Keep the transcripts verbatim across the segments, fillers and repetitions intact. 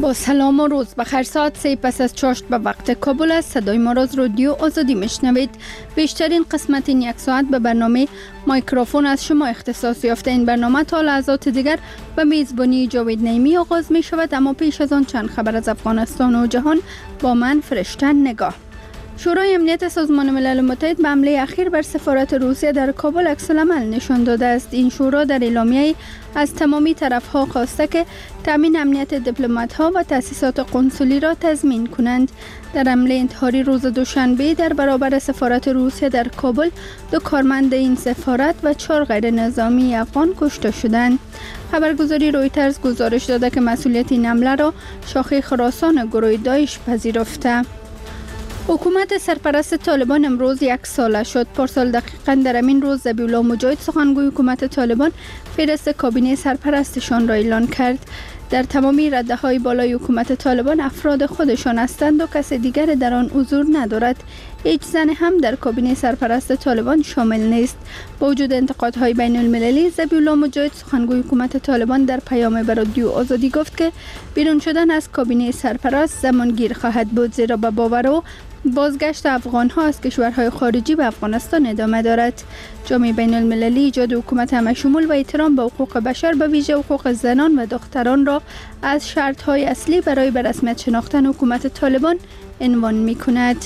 با سلام و روز بخیر. ساعت سه پس از چاشت به وقت کابل است. صدای ما را از رادیو آزادی میشنوید. بیشترین قسمت این یک ساعت به برنامه مایکروفون از شما اختصاص یافته. این برنامه تا لحظات دیگر به میزبانی جاوید نعیمی آغاز می شود، اما پیش از آن چند خبر از افغانستان و جهان با من فرشته نگاه. شورای امنیت سازمان ملل متحد به حمله اخیر بر سفارت روسیه در کابل عکس‌العمل نشان داده است. این شورا در اعلامیه‌ای از تمامی طرف‌ها خواسته که تامین امنیت دیپلمات‌ها و تأسیسات قنسولی را تضمین کنند. در حمله انتحاری روز دوشنبه در برابر سفارت روسیه در کابل، دو کارمند این سفارت و چهار غیر نظامی افغان کشته شدند. خبرگزاری رویترز گزارش داده که مسئولیت این حمله را شاخه خراسان گروه داعش پذیرفته. حکومت سرپرست طالبان امروز یک ساله شد. پارسال دقیقاً در همین روز ذبیح‌الله مجاهد سخنگوی حکومت طالبان فهرست کابینه سرپرستشان را اعلان کرد. در تمامی رده‌های بالای حکومت طالبان افراد خودشان هستند و کس دیگر در آن حضور ندارد. هیچ زن هم در کابینه سرپرست طالبان شامل نیست. با وجود انتقادهای بین المللی، ذبیح‌الله مجاهد سخنگوی حکومت طالبان در پیام به رادیو آزادی گفت که بیرون شدن از کابینه سرپرست زمانگیر خواهد بود، زیرا به باور او بازگشت افغان‌ها از کشورهای خارجی به افغانستان ادامه دارد. جامعه بین المللی ایجاد حکومت همه‌شمول و احترام به حقوق بشر، به ویژه حقوق زنان و دختران را از شرط‌های اصلی برای به رسمیت شناختن حکومت طالبان عنوان می‌کند.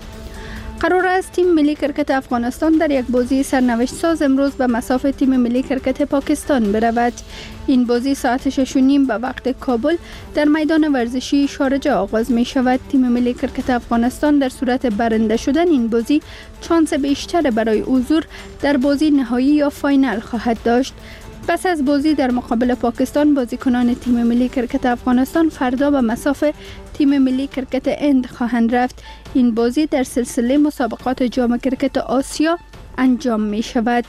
قرار است تیم ملی کرکت افغانستان در یک بازی سرنوشت ساز امروز به مصاف تیم ملی کرکت پاکستان برود. این بازی ساعت شش و نیم به وقت کابل در میدان ورزشی شارجه آغاز می شود. تیم ملی کرکت افغانستان در صورت برنده شدن این بازی شانس بیشتر برای حضور در بازی نهایی یا فاینال خواهد داشت. پس از بازی در مقابل پاکستان، بازیکنان تیم ملی کرکت افغانستان فردا به مصاف تیم ملی کرکت هند خواهند رفت. این بازی در سلسله مسابقات جام کرکت آسیا انجام می شود.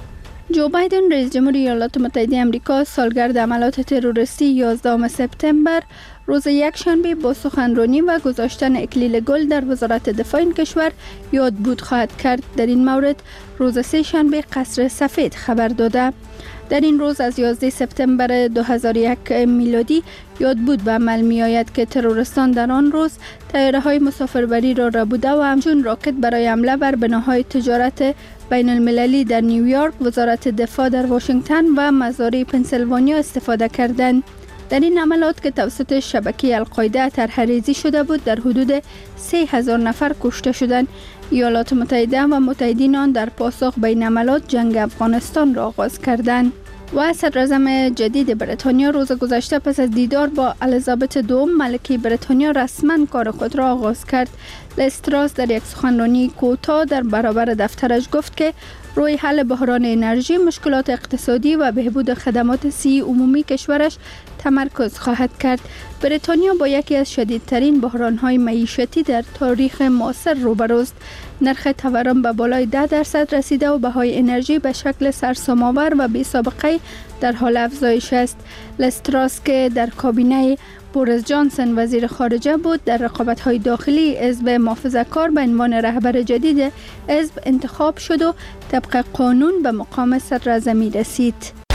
جو بایدن رئیس جمهور ایالات متحده آمریکا سالگرد عملیات تروریستی یازدهم سپتامبر روز یکشنبه با سخنرانی و گذاشتن اکلیل گل در وزارت دفاع این کشور یادبود خواهد کرد. در این مورد روز سه شنبه قصر سفید خبر داده. در این روز از یازده سپتامبر دو هزار و یک میلادی یادبود به عمل می آید که تروریستان در آن روز طیاره های مسافربری را ربوده و همچون راکت برای حمله بر بناهای تجارت بین المللی در نیویورک، وزارت دفاع در واشنگتن و مزارع پنسیلوانیا استفاده کردند. در این عملیات که توسط شبکه القاعده طرح‌ریزی شده بود، در حدود سه هزار نفر کشته شدند. ایالات متحده و متحدین آن در پاسخ به این عملیات جنگ افغانستان را آغاز کردند. و صدراعظم جدید بریتانیا روز گذشته پس از دیدار با الیزابت دوم ملکه بریتانیا رسما کار خود را آغاز کرد. لیز تراس در یک سخنرانی کوتاه در برابر دفترش گفت که روی حل بحران انرژی، مشکلات اقتصادی و بهبود خدمات صحی عمومی کشورش تمرکز خواهد کرد. بریتانیا با یکی از شدیدترین بحران‌های معیشتی در تاریخ معاصر روبروست. نرخ تورم به بالای ده درصد رسیده و بهای انرژی به شکل سرسام‌آور و بی‌سابقه در حال افزایش است. لیز تراس که در کابینه بوریس جانسون وزیر خارجه بود، در رقابت‌های داخلی حزب محافظه‌کار به عنوان رهبر جدید حزب انتخاب شد و طبق قانون به مقام صدراعظمی رسید.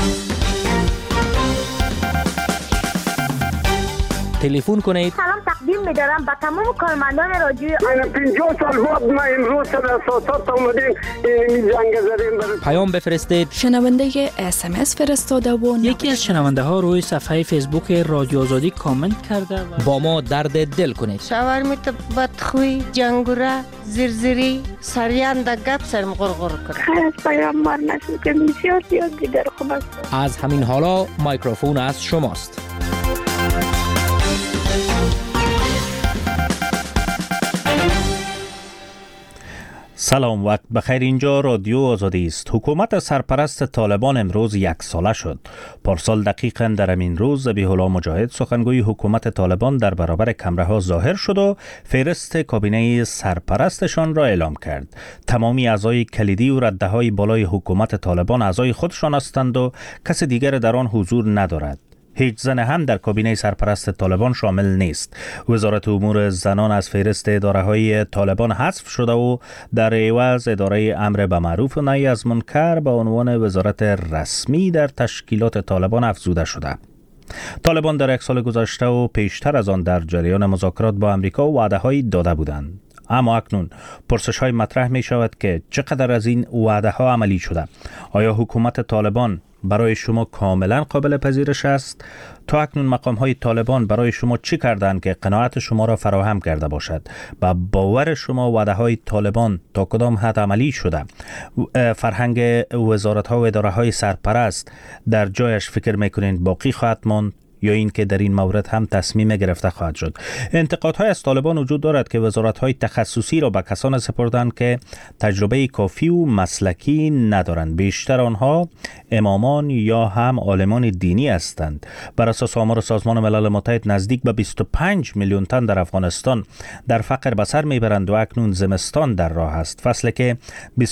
تلفن کنید. سلام تقدیم می‌دارم به تمام کارمندان رادیو. من پنجاه سال بعد ما امروز سر اساسات اومدیم این جنگ زدیم. پیام بفرستید. شنونده اس ام اس فرستاده و یکی از شنونده ها روی صفحه فیسبوک رادیو آزادی کامنت کرده و با ما درد دل کنید. شاورمیت بدخوی، جنگوره، زرزری، سریان در گپ سرم غرغر کرد. خیلی از پیام مار نشد که بسیار زیاد دیگر خوب است. از همین حالا مایکروفون از شماست. سلام، وقت بخیر. اینجا رادیو آزادی است. حکومت سرپرست طالبان امروز یک ساله شد. پارسال دقیقاً در همین روز ذبیح‌الله مجاهد سخنگوی حکومت طالبان در برابر کمره‌ها ظاهر شد و فهرست کابینه سرپرستشان را اعلام کرد. تمامی اعضای کلیدی و رده‌های بالای حکومت طالبان اعضای خودشان هستند و کس دیگر در آن حضور ندارد. هیچ زن هم در کابینه سرپرست طالبان شامل نیست. وزارت امور زنان از فهرست اداره‌های طالبان حذف شده و در عوض اداره امر به معروف و نهی از منکر به عنوان وزارت رسمی در تشکیلات طالبان افزوده شده. طالبان در یک سال گذشته و پیشتر از آن در جریان مذاکرات با امریکا وعده‌هایی داده بودند. اما اکنون پرسش های مطرح می شود که چقدر از این وعده ها عملی شده؟ آیا حکومت طالبان برای شما کاملا قابل پذیرش است؟ تا اکنون مقام های طالبان برای شما چی کردند که قناعت شما را فراهم کرده باشد؟ و باور شما وعده های طالبان تا کدام حد عملی شده؟ فرهنگ وزارت ها و اداره های سرپرست در جایش فکر میکنید باقی خواهد ماند یا این که در این مورد هم تصمیم گرفته خواهد شد؟ انتقادهای از طالبان وجود دارد که وزارت‌های تخصصی را به کسان سپردند که تجربه کافی و مسلکی ندارند. بیشتر آنها امامان یا هم عالمان دینی هستند. بر اساس آمار سازمان ملل متحد نزدیک به بیست و پنج میلیون تن در افغانستان در فقر به سر میبرند و اکنون زمستان در راه است، فصلی که